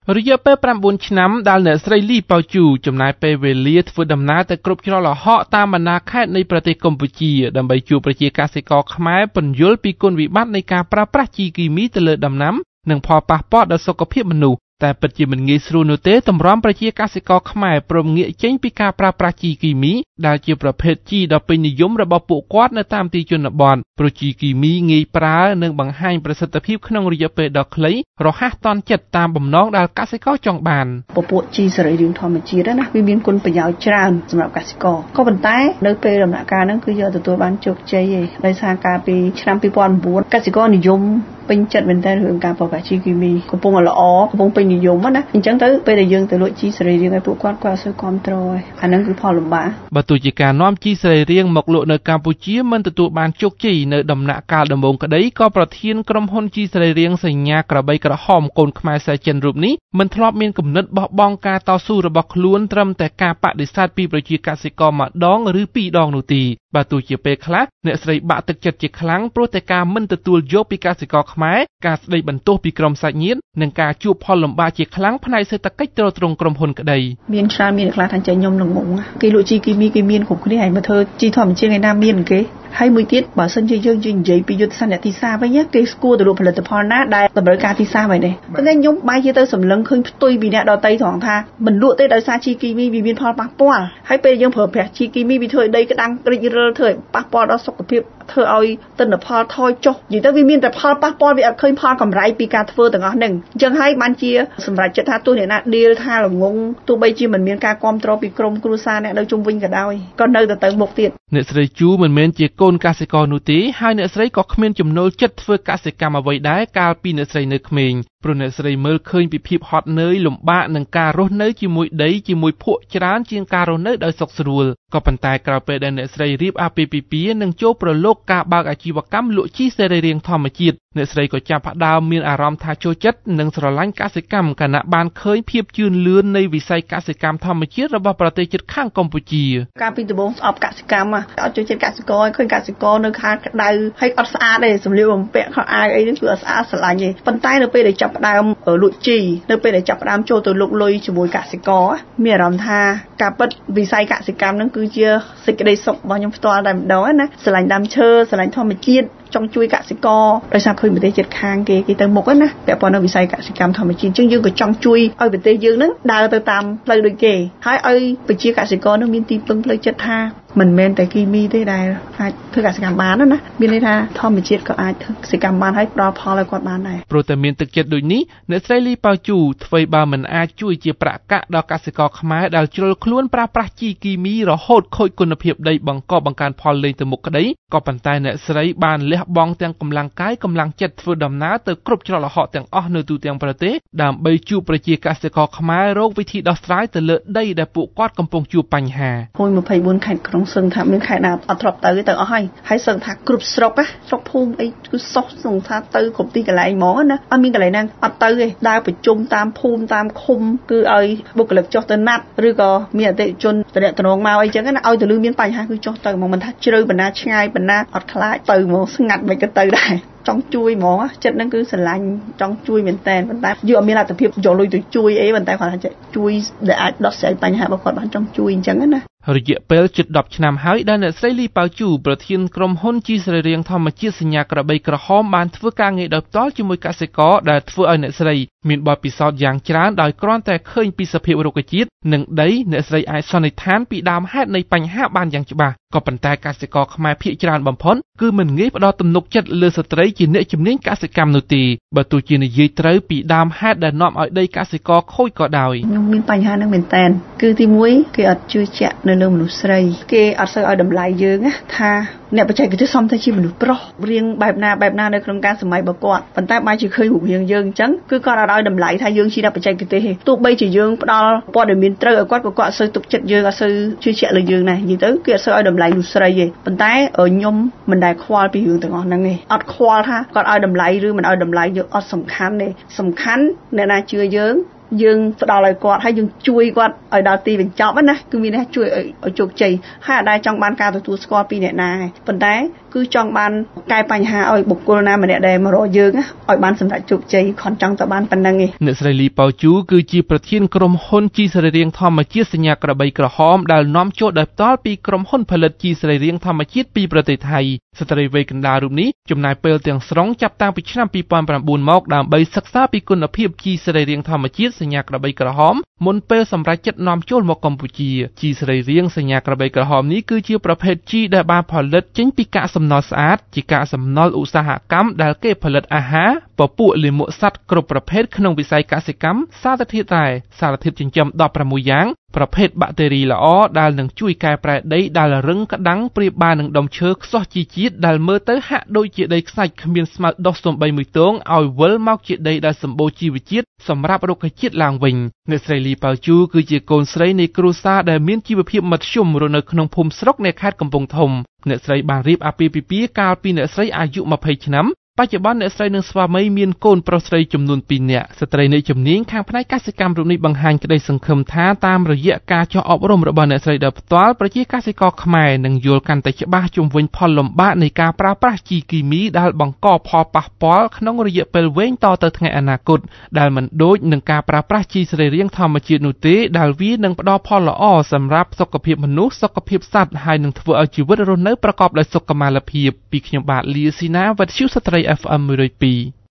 រយៈពេល9ឆ្នាំដែលអ្នកស្រីលីប៉ៅជូចំណាយពេលវេលាធ្វើដំណើរទៅគ្រប់ច្រកល្ហកតាមបណ្ដាខេត្តនៃប្រទេសកម្ពុជាដើម្បីជួបប្រជាកសិករខ្មែរពន្យល់ពីគុណវិបត្តិនៃការប្រើប្រាស់ជីគីមីទៅលើដំណាំនិងផលប៉ះពាល់ដល់សុខភាពមនុស្សតែពិតជាមិនងាយស្រួលនោះទេតម្រាំប្រជាកសិករខ្មែរព្រមងាកចេញពីការប្រើប្រាស់ជីគីមីដែលជាប្រភេទជីដ៏ពេញនិយមរបស់ពួកគាត់នៅតាមទីជនបទព្រោះជីគីមីងាយប្រើនិងបង្ហាញប្រសិទ្ធភាពក្នុងរយៈពេលដ៏ខ្លីរហ័សទាន់ចិត្តតាមបំណងដែលកសិករចង់បានពពួកជីសរីរាង្គធម្មជាតិណាវាមានគុណប្រយោជន៍ច្រើនសម្រាប់កសិករក៏ប៉ុន្តែនៅពេលដំណាក់កាលហ្នឹងគឺយកទទួលបានជោគជ័យឯងដោយសារកាលពីឆ្នាំ2009កសិករនិយមពេញចិត្តមែនតើរឿងការប្រើប្រាស់ជីគីមីកំពុងល្អកំពុងពេញនិយមណាអញ្ចឹងទៅពេលដែលយើងទៅលក់ជីសរីរាង្គឲ្យពួកគាត់អត់សូវគ្រប់គ្រងទេអាហ្នឹងគឺផលលំបាកបើទោះជាការនាំជីសរីរាង្គមកលក់នៅកម្ពុជាមិនទទួលបានជោគជ័យនៅដំណាក់កាលដំបូងក្តីក៏ប្រធានក្រុមហ៊ុនជីសរីរាង្គសញ្ញាក្របីក្រហមកូនខ្មែរសែចិនរូបនេះមិនធ្លាប់មានគំនិតបោះបង់ការតស៊ូរបស់ខ្លួនត្រឹមតែការបដិសេធពីប្រជាកសិករម្ដងឬពីរដងនោះទេបើទោះជាពេលខ្លះអ្នកស្រីបាក់ទឹកចិត្តជាខ្លាំងព្រោះតែការមិនទទួលយកពីកសិករខ្មែរការស្ដីបន្ទោសពីក្រុមសាច់ញាតិនិងការជួបផលលំបាកជាខ្លាំងផ្នែកសេដ្ឋកិច្ចទ្រទ្រង់ក្រុមហ៊ុនក្តីមានច្រើនមានខ្លះថាចេះខ្ញុំនឹងងងគេលក់ជីគីមីគេមានគ្រប់គ្នាហើយមកធ្វើជីធម្មជាតិឯណាមានគេហើយមួយទៀតបើសិនជាយើងនិយាយពីយុទ្ធសាស្ត្រអ្នកទីផ្សារវិញគេស្គាល់ទៅរកផលិតផលណាដែលតម្រូវការទីផ្សារវិញទេប៉ុន្តែខ្ញុំបែរជាទៅសម្លឹងឃើញផ្ទុយពីអ្នកដទៃត្រង់ថាមិនលក់ទេដោយសារជីគីមីវាមានផលប៉ះពាល់ហើយពេលយើងប្រើប្រាស់ជីគីមីវាធ្វើឲ្យដីក្តាំងរិចរិលធ្វើឲ្យប៉ះពាល់ដល់សុខភាពធ្វើឲ្យទិន្នផលថយចុះនិយាយទៅវាមានតែផលប៉ះពាល់វាអត់ឃើញផលកម្រៃពីការធ្វើទាំងអស់ហ្នឹងអញ្ចឹងហើយបានជាសម្រាប់ចិត្តថាទោះអ្នកណាឌីលថាល្ងងទោះបីជាមិនមានការគ្រប់គ្រងពីក្រុមគ្រួសារអ្នកនៅជុំវិញក៏ដោយក៏នៅទៅមុខទៀតអ្នកស្រីជូមិនមែនជាកូនកសិករនោះទេហើយអ្នកស្រីក៏គ្មានចំណូលចិត្តធ្វើកសិកម្មអ្វីដែរកាលពីអ្នកស្រីនៅក្មេងព្រោះអ្នកស្រីមើលឃើញពីភាពហត់នឿយលំបាកនឹងការរស់នៅជាមួយដីជាមួយភក់ច្រើនជាងការរស់នៅដោយសុខស្រួលក៏ប៉ុន្តែក្រោយពេលដែលអ្នកស្រីរៀបអាពាហ៍ពិពាហ៍និងចូលប្រឡូកការបើកអាជីវកម្មលក់ជីសរីរាង្គធម្មជាតិអ្នកស្រីក៏ចាប់ផ្ដើមមានអារម្មណ៍ថាចូលចិត្តនិងស្រឡាញ់កសិកម្មខណៈបានឃើញភាពជឿនលឿននៃវិស័យកសិកម្មធម្មជាតិរបស់ប្រទេសជិតខាងកម្ពុជាកាលពីដំបូងស្អប់កសិកម្មអត់ចូលចិត្តកសិករឃើញកសិករនៅខែក្តៅហើយអត់ស្អាតទេសម្លៀកបំពាក់ខោអាវអីហ្នឹងគឺអត់ស្អាតស្រឡាញ់ទេប៉ុន្តែនៅពេលដែលចាប់ផ្ដើមលក់ជីនៅពេលដែលចាប់ផ្ដើមចូលទៅលុកលុយជាមួយកសិករមានអារម្មណ៍ថាការពិតវិស័យកសិកម្មហ្នឹងគឺជាសេចក្តីសុខរបស់ខ្ញុំផ្ទាល់តែម្ដងណាស្រឡាញ់ដើមឈើស្រឡាញ់ធម្មជាតិចង់ជួយកសិករដោយសារឃើញប្រទេសជិតខាងគេទៅមុខណាពាក់ព័ន្ធនឹងវិស័យកសិកម្មធម្មជាតិអញ្ចឹងយើងក៏ចង់ជួយឲ្យប្រទេសយើងហ្នឹងដើរទៅតាមផ្លូវដូចគេហើយឲ្យប្រជាកសិករនឹងមានទីពឹងផ្លូវចិត្តថាមិនមែនតែគីមីទេដែលអាចធ្វើកសិកម្មបានណាមានន័យថាធម្មជាតិក៏អាចធ្វើកសិកម្មបានហើយផ្ដល់ផលឲ្យគាត់បានដែរព្រោះតែមានទឹកចិត្តដូចនេះអ្នកស្រីលីប៉ៅជូធ្វើបើមិនអាចជួយជាប្រាក់កាក់ដល់កសិករខ្មែរដែលជ្រុលខ្លួនប្រើប្រាស់ជីគីមីរហូតខូចគុណភាពដីបង្កបង្កើនផលលេងទៅមុខក្តីក៏ប៉ុន្តែអ្នកស្រីបានលះបង់ទាំងកម្លាំងកាយកម្លាំងចិត្តធ្វើដំណើរទៅគ្រប់ច្រកល្ហកទាំងអស់នៅទូទាំងប្រទេសដើម្បីជួបប្រជាកសិករខ្មែររកវិធីដោះស្រាយទៅលើដីដែលពួកគាត់កំពុងជួបបញ្ហា 24ខេត្តក្រុងសឹងថាមានខេត្តណាអត់ធ្លាប់ទៅអស់ហើយសឹងថាគ្រប់ស្រុកស្រុកភូមិអីគឺសោះសឹងថាទៅគ្រប់ទីកន្លែងហ្មងណាអត់មានកន្លែងណាអត់ទៅទេដើរប្រជុំតាមភូមិតាមឃុំគឺឲ្យបុគ្គលិកចុះទៅណាត់ឬក៏មានអតិថិជនតំណងមកអីចឹងណាឲ្យទៅលឺមានបញ្ហាគឺចុះទៅហ្មងមិនថាជ្រៅបណ្ណាឆ្ងាយបណ្ណាអត់ខ្លាចទៅហ្មងស្ងាត់មិនក៏ទៅដែរចង់ជួយហ្មងចិត្តហ្នឹងគឺស្រឡាញ់ចង់ជួយមែនតើប៉ុន្តែយើងអត់មានលទ្ធភាពយកលុយទៅជួយអីប៉ុន្តែគាត់ថាជួយដែលអាចដោះស្រាយបញ្ហារបស់គាត់បានចង់ជួយអញ្ចឹងណារយៈពេលជិត10ឆ្នាំហើយដែលអ្នកស្រីលីប៉ៅជូប្រធានក្រុមហ៊ុនជីសរីរាង្គធម្មជាតិសញ្ញាក្របីក្រហមបានធ្វើការងារដោយផ្ទាល់ជាមួយកសិករដែលធ្វើឲ្យអ្នកស្រីមានបទពិសោធន៍យ៉ាងច្រើនដោយគ្រាន់តែឃើញពីសភាពរុក្ខជាតិនិងដីអ្នកស្រីអាចសន្និដ្ឋានពីដើមហេតុនៃបញ្ហាបានយ៉ាងច្បាស់ក៏ប៉ុន្តែកសិករខ្មែរភាគច្រើនបំផុតគឺមិនងាយផ្ដោតទំនុកចិត្តលើស្ត្រីជាអ្នកជំនាញកសិកម្មនោះទេបើទោះជានិយាយត្រូវពីដើមហេតុដែលនាំឲ្យដីកសិករខូចក៏ដោយខ្ញុំមានបញ្ហាហ្នឹងមែនតើគឺទី1គេអត់ជឿជាក់នៅលើមនុស្សស្រីគេអត់សូវឲ្យតម្លៃយើងថាអ្នកបច្ចេកទេសសមតែជាមនុស្សប្រុសរៀងបែបណានៅក្នុងការសម័យរបស់គាត់ប៉ុន្តែបើជាឃើញរូបរាងយើងអញ្ចឹងគឺគាត់អត់ឲ្យតម្លៃថាយើងជាអ្នកបច្ចេកទេសទេទោះបីជាយើងផ្ដល់ព័ត៌មានត្រូវឲ្យគាត់ក៏គាត់អត់សូវទុកចិត្តយើងអត់សូវជឿជាក់លើយើងដែរនិយាយទៅគេអត់សូវឲ្យតម្លៃមនុស្សស្រីទេប៉ុន្តែខ្ញុំមិនដែលខ្វល់ពីរឿងទាំងអស់ហ្នឹងទេអត់ខ្វល់ថាគាត់ឲ្យតម្លៃឬមិនឲ្យតម្លៃយើងអត់សំខាន់ទេសំខាន់អ្នកណាជឿយើងយើងផ្ដល់ឲ្យគាត់ហើយយើងជួយគាត់ឲ្យដល់ទីបញ្ចប់ណាគឺមានន័យជួយឲ្យជោគជ័យហើយអត់ដែលចង់បានការទទួលស្គាល់ពីអ្នកណាប៉ុន្តែគឺចង់បានកែបញ្ហាឲ្យបុគ្គលណាម្នាក់ដែលមករកយើងឲ្យបានសម្រេចជោគជ័យគ្រាន់ចង់តែបានប៉ុណ្្នឹងឯងអ្នកស្រីលីប៉ៅជូគឺជាប្រធានក្រុមហ៊ុនជីសរីរាង្គធម្មជាតិសញ្ញាក្របីក្រហមដែលនាំចូលដោយផ្ទាល់ពីក្រុមហ៊ុនផលិតជីសរីរាង្គធម្មជាតិពីប្រទេសថៃស្ត្រីវ័យកណ្ដាលរូបនេះចំណាយពេលទាំងស្រុងចាប់តាំងពីឆ្នាំ2009មកដើម្បីសិក្សាពីគុណភាពជីសរីរាង្គធម្មជាតិសញ្ញាក្របីក្រហមមុនពេលសម្រេចចិត្តនាំចូលមកកម្ពុជាជីសរីរាង្គសញ្ញាក្របីក្រហមនេះគឺជាប្រភេទជីដែលបានផលិតចេញពីកាកសំណល់ស្អាតជាកាកសំណល់ឧស្សាហកម្មដែលគេផលិតអាហារពពួកលាមកសត្វគ្រប់ប្រភេទក្នុងវិស័យកសិកម្មសារធាតុរ៉ែសារធាតុចិញ្ចឹម16យ៉ាងប្រភេទបាក់តេរីល្អដែលនឹងជួយកែប្រែដីដែលរឹងក្តាំងប្រៀបបាននឹងដុំឈើខ្សោះជីជាតិដែលមើលទៅហាក់ដូចជាដីខ្សាច់គ្មានស្មៅដុះសូម្បីមួយទងឲ្យវិលមកជាដីដែលសម្បូរជីវជាតិសម្រាប់រុក្ខជាតិឡើងវិញអ្នកស្រីលីប៉ៅជូគឺជាកូនស្រីនៃគ្រួសារដែលមានជីវភាពមធ្យមរស់នៅក្នុងភូមិស្រុកនៃខេត្តកំពង់ធំអ្នកស្រីបានរៀបអាពាហ៍ពិពាហ៍កាលពីអ្នកស្រីអាយុ20ឆ្នាំបច្ចុប្បន្នអ្នកស្រីនិងស្វាមីមានកូនប្រុសស្រីចំនួន2នាក់ស្ត្រីនៃជំនាញខាងផ្នែកកសិកម្មរូបនេះបង្ហាញក្តីសង្ឃឹមថាតាមរយៈការចុះអប់រំរបស់អ្នកស្រីដោយផ្ទាល់ប្រជាកសិករខ្មែរនឹងយល់កាន់តែច្បាស់ជុំវិញផលលំបាកនៃការប្រើប្រាស់ជីគីមីដែលបង្កផលប៉ះពាល់ក្នុងរយៈពេលវែងតទៅថ្ងៃអនាគតដែលមិនដូចនឹងការប្រើប្រាស់ជីសរីរាង្គធម្មជាតិនោះទេដែលវានឹងផ្ដល់ផលល្អសម្រាប់សុខភាពមនុស្សសុខភាពសត្វហើយនឹងធ្វើឲ្យជីវិតរស់នៅប្រកបដោយសុខុមាលភាពពីខ្ញុំបាទលីស៊ីណាវ៉ាត់ឈូស្ត្រីFM 102